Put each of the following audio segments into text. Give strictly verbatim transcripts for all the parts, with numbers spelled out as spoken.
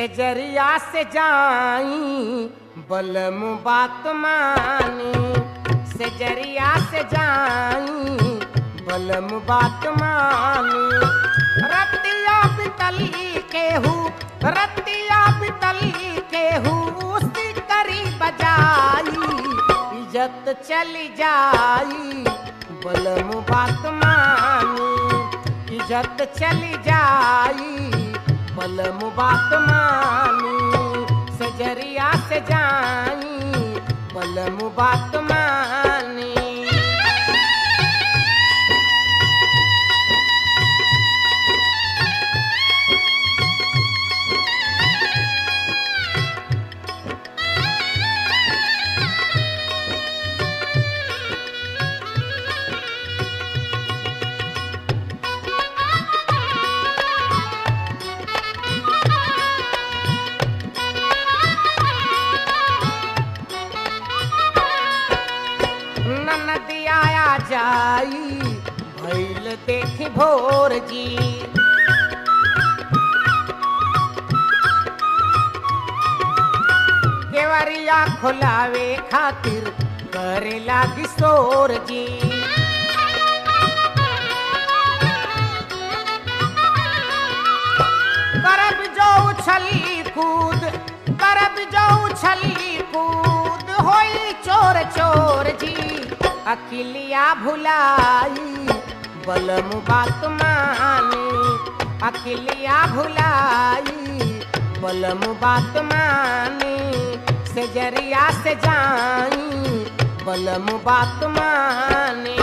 सेजरिया से जाई बलम बात मानी, सेजरिया से जाई बलम बात मानी। रतिया बितली केहू, रतिया बितली केहू उसी करी बजाई, इज्जत चली जाई बलम बात मानी, इज्जत चली जाई बलम बात मानी। सेजरिया से जाई बलम बात मानी। नदिया जाई भैल देखी भोर जी, केवरिया खुलावे खातिर करे लागी शोर जी। करब जो उछली कूद, करब जो उछली कूद होई चोर चोर जी। अकिलिया भुलाई बलम बात मानी, अकिलिया भुलाई बलम बात मानी। सेजरिया से जाई बलम बात मानी।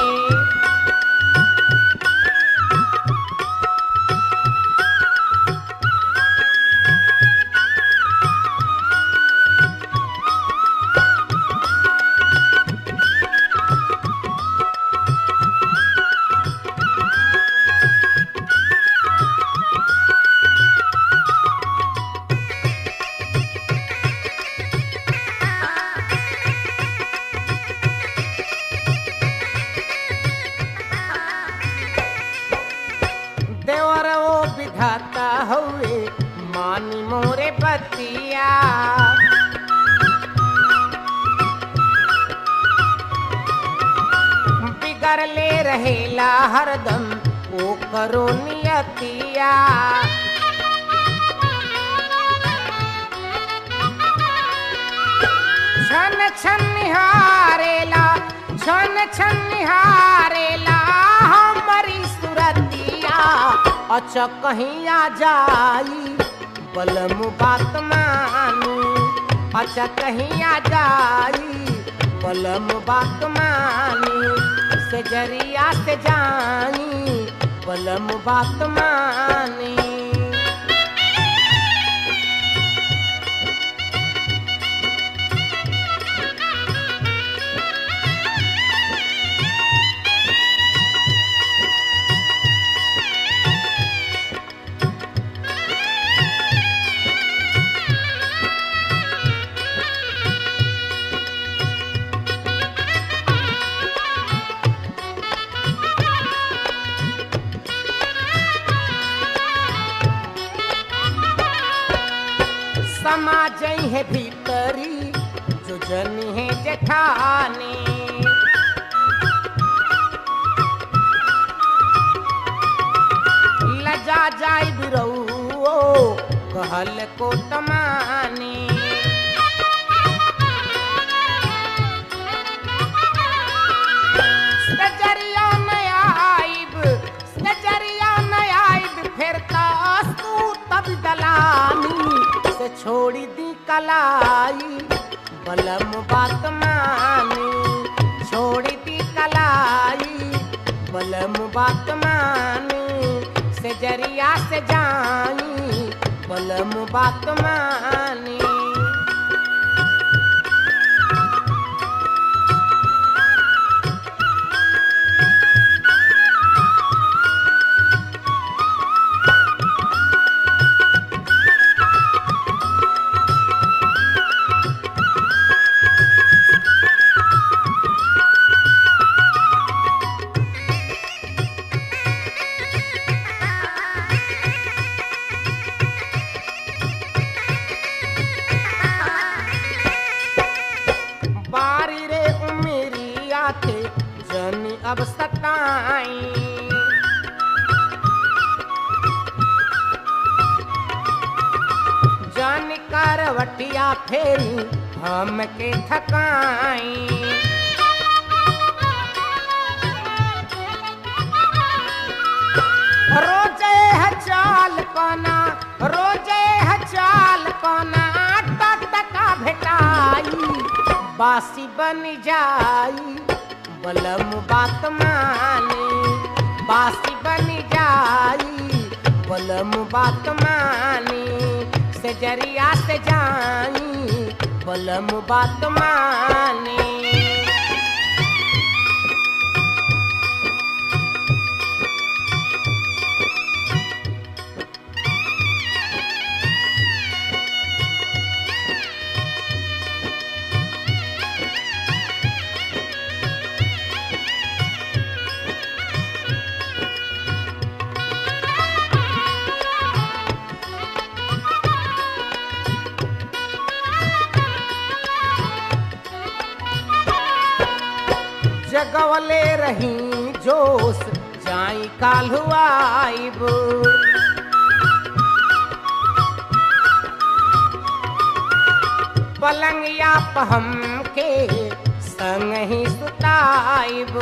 देवर वो विधाता हुए मानी मोरे बतिया, बिगड़ ले रहेला हरदम वो करो नियतिया। छन छन निहारेला, छन छन निहारेला हमारी सुरतिया। अच्छा कहीं आ जाई बलम बात मानी, अच्छा कहीं आ जाई बलम बात मानी। सेजरिया से जाई बलम बात मानी। समा जई है भीतरी जो जनी है जेठानी, लजा जाई बिरऊ कहल को तमानी। सेजरिया न आइब, सेजरिया न आइब फिर तास तू तब दलानी। से छोड़ी दी कलाई बलम बात मानी, छोड़ी दी कलाई बलम बात मानी। सेजरिया से जाई बलम बात मानी। फेरी हमके थकाई। रोजे है चाल पाना, रोजे है चाल पाना, टटका भेटाई बासी बन जाई बलम बात माने, बासी बन जाई बलम बात माने, सजरिया से जाई बलम बात माने। जगवले रही जोश जाई काल्हू आइब, पलंगिया पहम के संग ही सुताइब।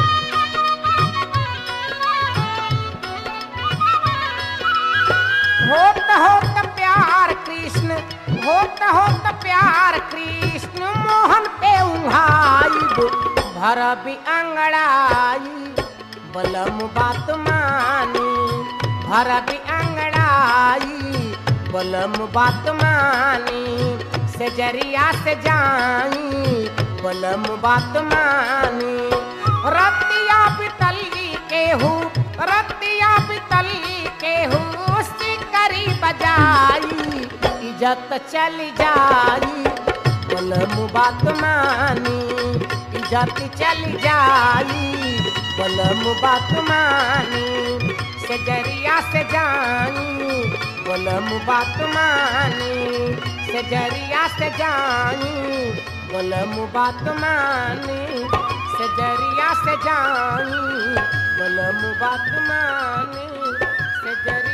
होत होत प्यार कृष्ण, होत होत प्यार कृष्ण मोहन पे उहाइब, भरबी अंगड़ाई बलम बात मानी, भरबी अंगड़ाई बलम बात मानी, सजरिया से जाई बलम बात मानी। रतिया बितली केहू, रतिया बितली केहू सिकरी बजाई, इज्जत चली जाई बलम बात मानी, इज्जत चली जाई बलम बात मानी, सजरिया से जाई बलम बात मानी, सजरिया से जाई बलम बात मानी, सजरिया से जाई बलम बात मानी, सजरिया